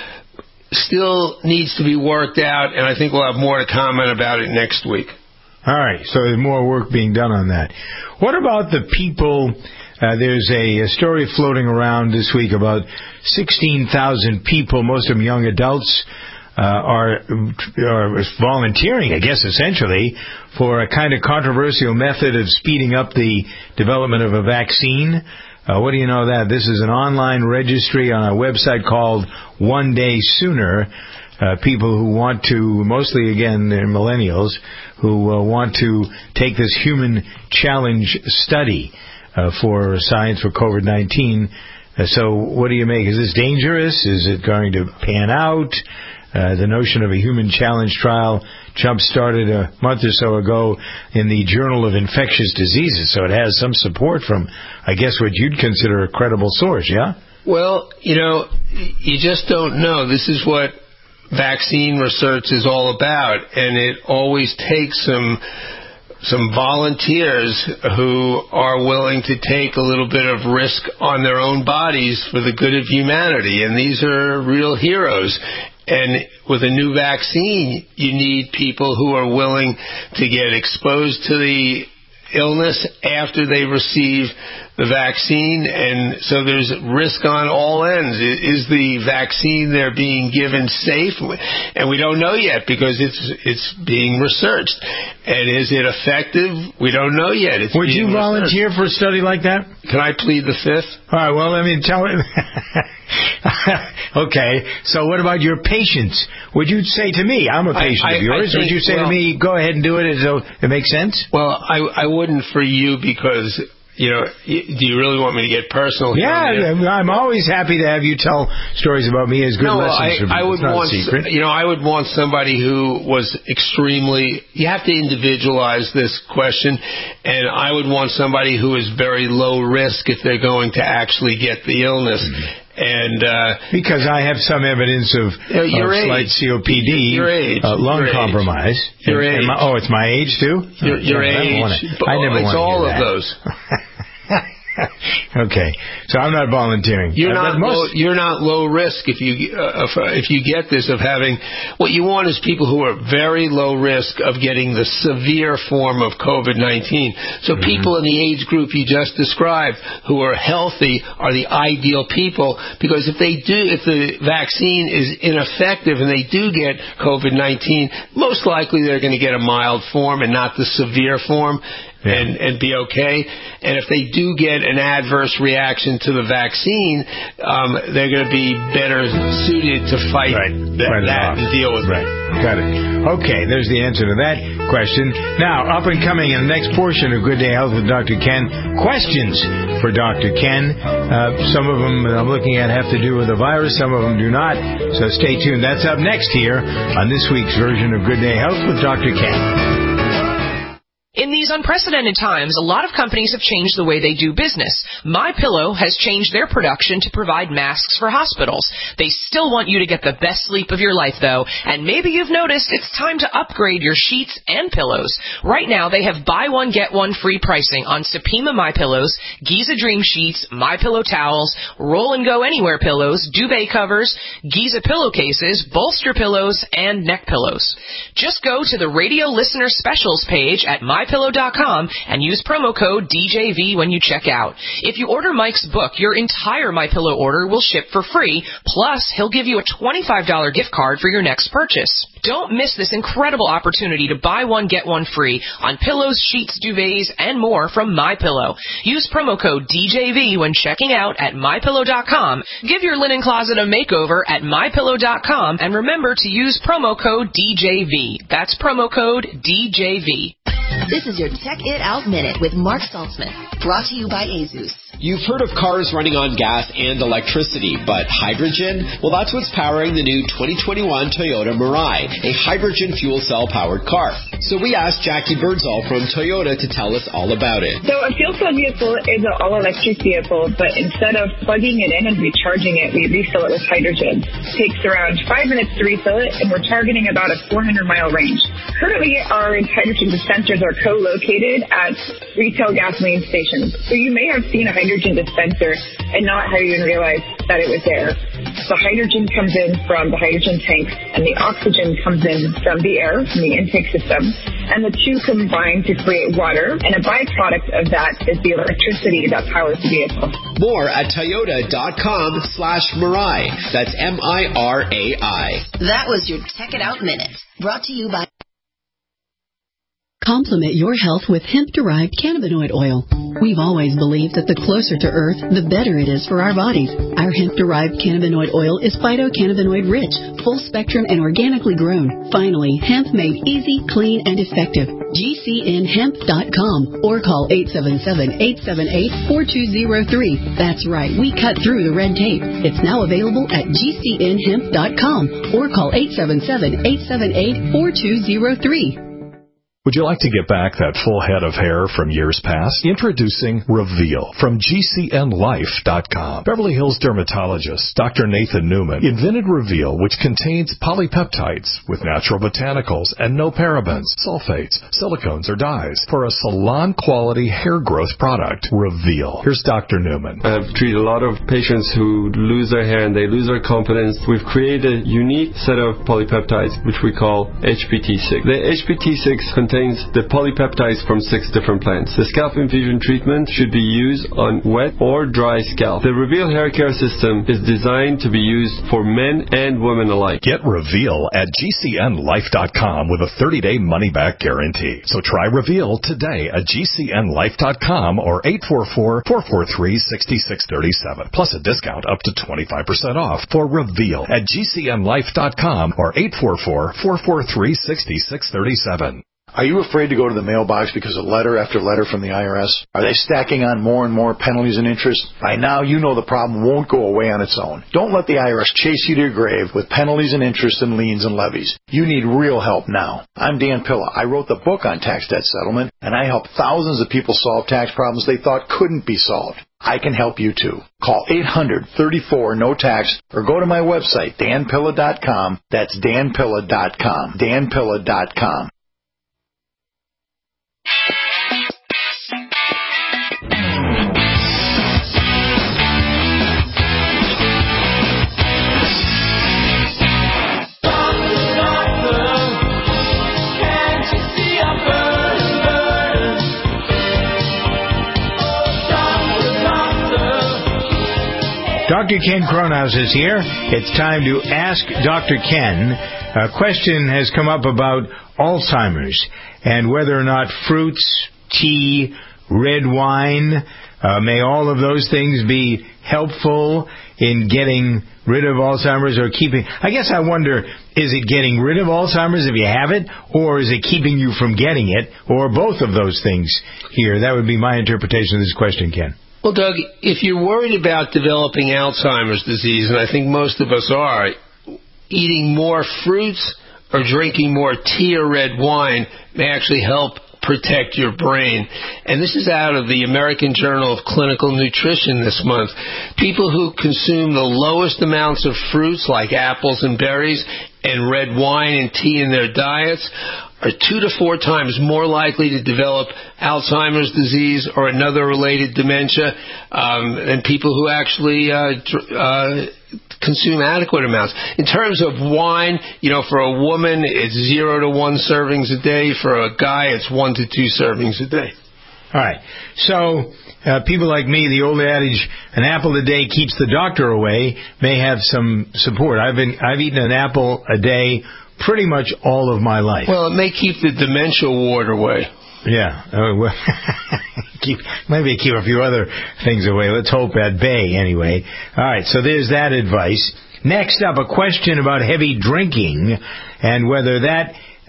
still needs to be worked out, and I think we'll have more to comment about it next week. All right, so there's more work being done on that. What about the people? Uh, there's a, a story floating around this week about sixteen thousand people, most of them young adults, uh, are, are volunteering, I guess, essentially, for a kind of controversial method of speeding up the development of a vaccine. Uh, what do you know of that? This is an online registry on a website called One Day Sooner. Uh, people who want to, mostly again, they're millennials, who uh, want to take this human challenge study uh, for science for COVID nineteen. Uh, so what do you make? Is this dangerous? Is it going to pan out? Uh, the notion of a human challenge trial jump-started a month or so ago in the Journal of Infectious Diseases, so it has some support from, I guess, what you'd consider a credible source, yeah? Well, you know, you just don't know. This is what vaccine research is all about, and it always takes some some volunteers who are willing to take a little bit of risk on their own bodies for the good of humanity, and these are real heroes. And with a new vaccine, you need people who are willing to get exposed to the illness after they receive the vaccine, and so there's risk on all ends. Is the vaccine they're being given safe? And we don't know yet because it's it's being researched. And is it effective? We don't know yet. It's Would you volunteer researched. for a study like that? Can I plead the fifth? All right, well, let me tell it. Okay, so what about your patients? Would you say to me, I'm a patient I, I, of yours, think, would you say well, to me, go ahead and do it as though it makes sense? Well, I, I wouldn't for you because... You know, do you really want me to get personal here? Yeah, I'm always happy to have you tell stories about me as good no, lessons I, for me. I would it's not want, a secret. You know, I would want somebody who was extremely. You have to individualize this question, and I would want somebody who is very low risk if they're going to actually get the illness. Mm-hmm. And uh, because I have some evidence of, uh, your of age. slight C O P D, your age, uh, lung your compromise. Age. Your and, age. And my, oh, it's my age too. Your, oh, your yeah, age. I, wanna, I never it's want to all hear of that. those. Okay, so I'm not volunteering. You're uh, not most... low, you're not low risk if you uh, if, uh, if you get this of having. What you want is people who are very low risk of getting the severe form of COVID nineteen. So mm-hmm. people in the age group you just described who are healthy are the ideal people, because if they do, if the vaccine is ineffective and they do get COVID nineteen, most likely they're going to get a mild form and not the severe form. Yeah. And, and be okay. And if they do get an adverse reaction to the vaccine, um, they're going to be better suited to fight right. that, right that and deal with right. it. Got it. Okay, there's the answer to that question. Now, up and coming in the next portion of Good Day Health with Doctor Ken, questions for Doctor Ken. Uh, some of them I'm looking at have to do with the virus, some of them do not. So stay tuned. That's up next here on this week's version of Good Day Health with Doctor Ken. In these unprecedented times, a lot of companies have changed the way they do business. MyPillow has changed their production to provide masks for hospitals. They still want you to get the best sleep of your life, though, and maybe you've noticed it's time to upgrade your sheets and pillows. Right now, they have buy one, get one free pricing on Supima MyPillows, Giza Dream Sheets, MyPillow towels, Roll and Go Anywhere pillows, duvet covers, Giza pillowcases, bolster pillows, and neck pillows. Just go to the radio listener specials page at my pillow dot com and use promo code D J V when you check out. If you order Mike's book, your entire MyPillow order will ship for free, plus he'll give you a twenty-five dollars gift card for your next purchase. Don't miss this incredible opportunity to buy one, get one free on pillows, sheets, duvets, and more from MyPillow. Use promo code D J V when checking out at my pillow dot com. Give your linen closet a makeover at my pillow dot com, and remember to use promo code D J V. That's promo code D J V. This is your Check It Out Minute with Mark Saltzman, brought to you by Azus. You've heard of cars running on gas and electricity, but hydrogen? Well, that's what's powering the new twenty twenty-one Toyota Mirai, a hydrogen fuel cell powered car. So we asked Jackie Birdsall from Toyota to tell us all about it. So a fuel cell vehicle is an all-electric vehicle, but instead of plugging it in and recharging it, we refill it with hydrogen. It takes around five minutes to refill it, and we're targeting about a four hundred mile range. Currently, our hydrogen dispensers are co-located at retail gasoline stations. So you may have seen a hydrogen dispenser and not have even realized that it was there. The hydrogen comes in from the hydrogen tanks, and the oxygen comes in from the air, from the intake system, and the two combine to create water, and a byproduct of that is the electricity that powers the vehicle. More at toyota.com slash Mirai. That's M I R A I. That was your Check It Out Minute, brought to you by... Complement your health with hemp-derived cannabinoid oil. We've always believed that the closer to Earth, the better it is for our bodies. Our hemp-derived cannabinoid oil is phytocannabinoid-rich, full-spectrum, and organically grown. Finally, hemp made easy, clean, and effective. G C N hemp dot com or call eight seven seven, eight seven eight, four two zero three. That's right, we cut through the red tape. It's now available at G C N hemp dot com or call eight seven seven, eight seven eight, four two zero three. Would you like to get back that full head of hair from years past? Introducing Reveal from G C N life dot com. Beverly Hills dermatologist Doctor Nathan Newman invented Reveal, which contains polypeptides with natural botanicals and no parabens, sulfates, silicones, or dyes for a salon-quality hair growth product. Reveal. Here's Doctor Newman. I've treated a lot of patients who lose their hair and they lose their confidence. We've created a unique set of polypeptides, which we call H P T six. The H P T six contains contains the polypeptides from six different plants. The scalp infusion treatment should be used on wet or dry scalp. The Reveal hair care system is designed to be used for men and women alike. Get Reveal at G C N life dot com with a thirty day money-back guarantee. So try Reveal today at G C N life dot com or eight four four, four four three, six six three seven. Plus a discount up to twenty-five percent off for Reveal at G C N life dot com or eight four four, four four three, six six three seven. Are you afraid to go to the mailbox because of letter after letter from the I R S? Are they stacking on more and more penalties and interest? By now, you know the problem won't go away on its own. Don't let the I R S chase you to your grave with penalties and interest and liens and levies. You need real help now. I'm Dan Pilla. I wrote the book on tax debt settlement, and I help thousands of people solve tax problems they thought couldn't be solved. I can help you too. Call eight hundred, thirty-four, no tax or go to my website, dan pilla dot com. That's dan pilla dot com. dan pilla dot com. Doctor Ken Kronhaus is here. It's time to ask Doctor Ken. A question has come up about Alzheimer's and whether or not fruits, tea, red wine, uh, may all of those things be helpful in getting rid of Alzheimer's or keeping... I guess I wonder, is it getting rid of Alzheimer's if you have it, or is it keeping you from getting it, or both of those things here? That would be my interpretation of this question, Ken. Well, Doug, if you're worried about developing Alzheimer's disease, and I think most of us are, eating more fruits or drinking more tea or red wine may actually help protect your brain. And this is out of the American Journal of Clinical Nutrition this month. People who consume the lowest amounts of fruits like apples and berries and red wine and tea in their diets are two to four times more likely to develop Alzheimer's disease or another related dementia um, than people who actually uh, uh, consume adequate amounts. In terms of wine, you know, for a woman, it's zero to one servings a day. For a guy, it's one to two servings a day. All right. So uh, people like me, the old adage, an apple a day keeps the doctor away, may have some support. I've been I've eaten an apple a day pretty much all of my life. Well, it may keep the dementia ward away. Yeah. Uh, well, keep, maybe keep a few other things away. Let's hope at bay, anyway. All right, so there's that advice. Next up, a question about heavy drinking and whether that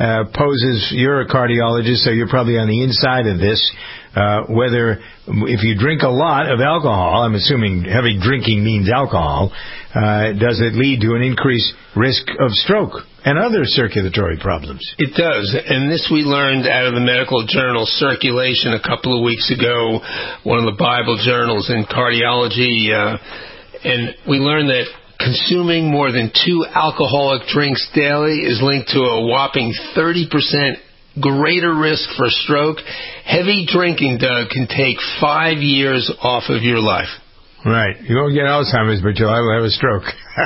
uh, poses, you're a cardiologist, so you're probably on the inside of this, uh, whether if you drink a lot of alcohol, I'm assuming heavy drinking means alcohol, uh, does it lead to an increased risk of stroke and other circulatory problems? It does, and this we learned out of the medical journal Circulation a couple of weeks ago, one of the Bible journals in cardiology, uh, and we learned that consuming more than two alcoholic drinks daily is linked to a whopping thirty percent greater risk for stroke. Heavy drinking, Doug, can take five years off of your life. Right. You won't get Alzheimer's, but you'll have a stroke.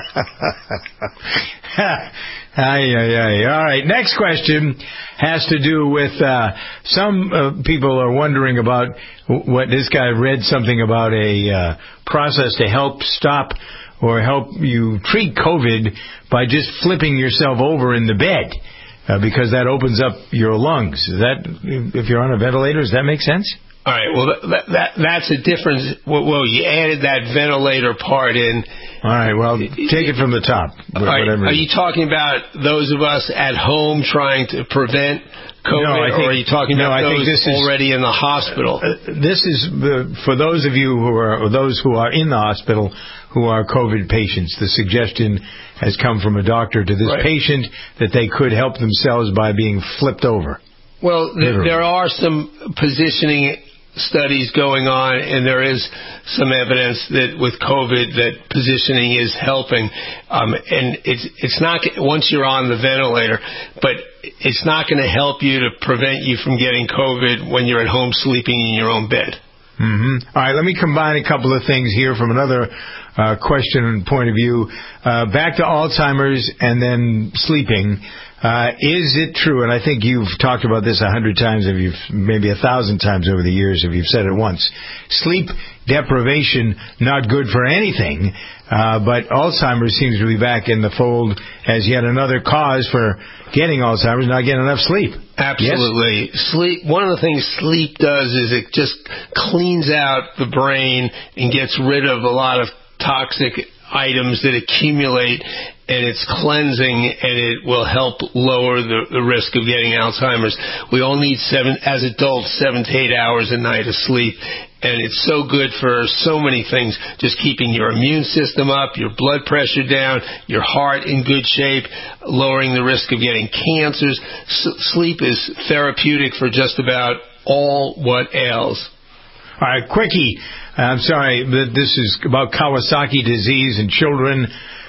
Aye, aye, aye. All right. Next question has to do with uh, some uh, people are wondering about what this guy read something about a uh, process to help stop or help you treat COVID by just flipping yourself over in the bed uh, because that opens up your lungs. Is that, if you're on a ventilator, does that make sense? All right. Well, that, that that's a difference. Well, you added that ventilator part in. All right. Well, take it from the top. Are, are you talking about those of us at home trying to prevent COVID, no, I think, or are you talking about no, those this already is, in the hospital? Uh, this is uh, for those of you who are, or those who are in the hospital who are COVID patients. The suggestion has come from a doctor to this right. patient that they could help themselves by being flipped over. Well, th- there are some positioning studies going on, and there is some evidence that with COVID that positioning is helping. Um, and it's it's not once you're on the ventilator, but it's not going to help you to prevent you from getting COVID when you're at home sleeping in your own bed. Mm-hmm. All right, let me combine a couple of things here from another uh, question and point of view. Uh, back to Alzheimer's and then sleeping. Uh, is it true, and I think you've talked about this a hundred times, if you've maybe a thousand times over the years, if you've said it once, sleep deprivation not good for anything, uh, but Alzheimer's seems to be back in the fold as yet another cause for getting Alzheimer's, not getting enough sleep. Absolutely. Yes? Sleep. One of the things sleep does is it just cleans out the brain and gets rid of a lot of toxic items that accumulate, and it's cleansing, and it will help lower the, the risk of getting Alzheimer's. We all need seven, as adults, seven to eight hours a night of sleep, and it's so good for so many things, just keeping your immune system up, your blood pressure down, your heart in good shape, lowering the risk of getting cancers. S- sleep is therapeutic for just about all what ails. All right, quickie. I'm sorry, but this is about Kawasaki disease in children.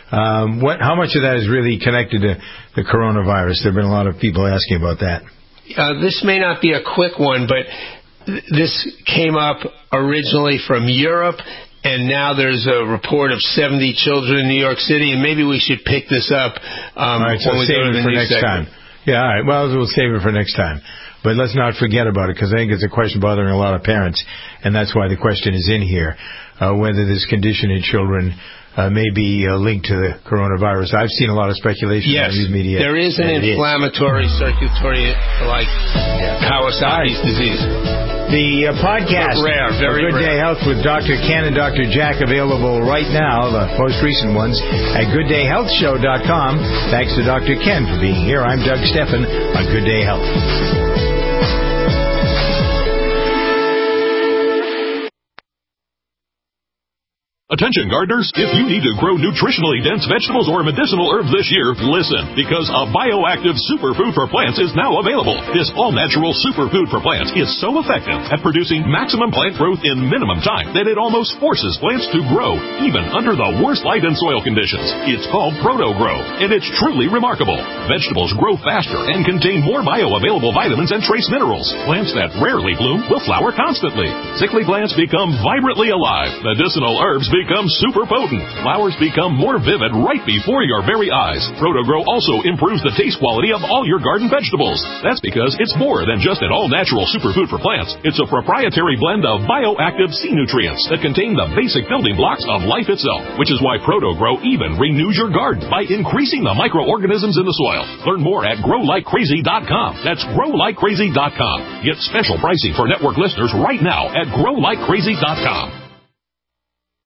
Um, what? How much of that is really connected to the coronavirus? There have been a lot of people asking about that. Uh, this may not be a quick one, but th- this came up originally from Europe, and now there's a report of seventy children in New York City, and maybe we should pick this up um, all right, so when we save go to it the for next next segment. time. Yeah, all right. Well, we'll save it for next time. But let's not forget about it, because I think it's a question bothering a lot of parents, and that's why the question is in here, uh, whether this condition in children uh, may be uh, linked to the coronavirus. I've seen a lot of speculation yes, in the news media. There is an inflammatory is. circulatory, like Kawasaki's disease. The uh, podcast, but rare, very Good rare. Day Health with Doctor Ken and Doctor Jack, available right now, the most recent ones, at good day health show dot com. Thanks to Doctor Ken for being here. I'm Doug Steffen on Good Day Health. Attention gardeners, if you need to grow nutritionally dense vegetables or medicinal herbs this year, listen, because a bioactive superfood for plants is now available. This all-natural superfood for plants is so effective at producing maximum plant growth in minimum time that it almost forces plants to grow, even under the worst light and soil conditions. It's called Proto-Grow, and it's truly remarkable. Vegetables grow faster and contain more bioavailable vitamins and trace minerals. Plants that rarely bloom will flower constantly. Sickly plants become vibrantly alive. Medicinal herbs become super potent. Flowers become more vivid right before your very eyes. Proto-Grow also improves the taste quality of all your garden vegetables. That's because it's more than just an all-natural superfood for plants. It's a proprietary blend of bioactive sea nutrients that contain the basic building blocks of life itself, which is why Proto-Grow even renews your garden by increasing the microorganisms in the soil. Learn more at grow like crazy dot com. That's grow like crazy dot com. Get special pricing for network listeners right now at grow like crazy dot com.